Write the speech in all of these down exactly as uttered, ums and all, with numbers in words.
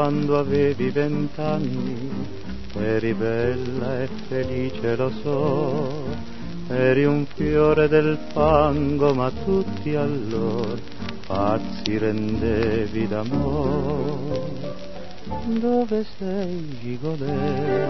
quando avevi vent'anni, eri bella e felice, lo so, eri un fiore del fango, ma tutti allora pazzi rendevi d'amore. Dove sei, gigolè?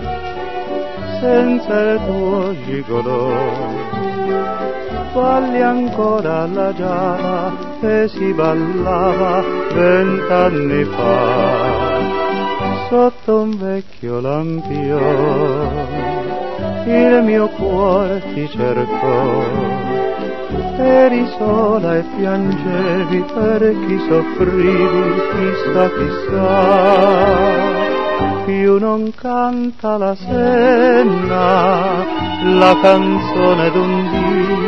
Senza il tuo gigolò balli ancora la giara che si ballava vent'anni fa sotto un vecchio lampione. Il mio cuore ti cercò, eri sola e piangevi per chi soffrivi, chissà chissà. Più non canta la senna la canzone d'un dì.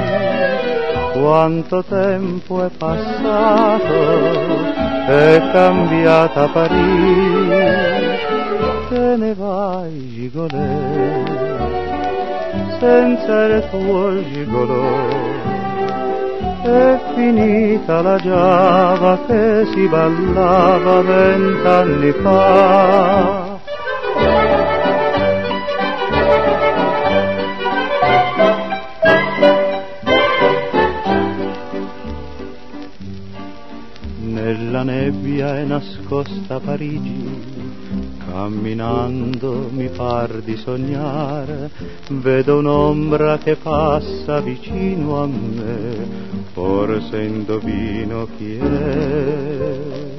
Quanto tempo è passato, è cambiata Parigi. Te ne vai, gigolè, senza il tuo gigolò. È finita la giava che si ballava vent'anni fa. Nella nebbia è nascosta Parigi, camminando mi par di sognare, vedo un'ombra che passa vicino a me, forse indovino chi è.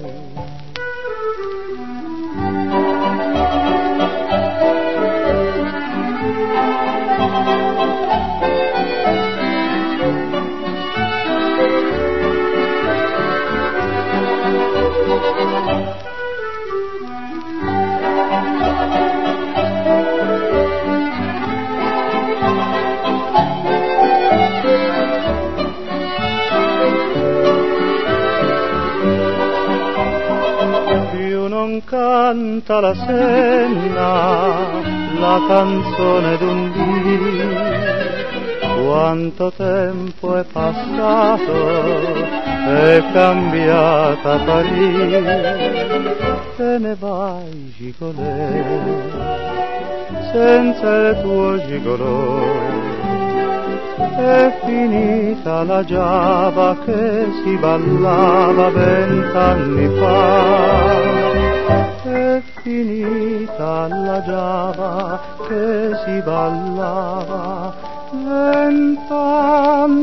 Non canta la senna la canzone d'un dì. Quanto tempo è passato, è cambiata Parigi. Te ne vai, gigolè, senza il tuo gigolò. È finita la giava che si ballava vent'anni fa. È finita la giava che si ballava vent'anni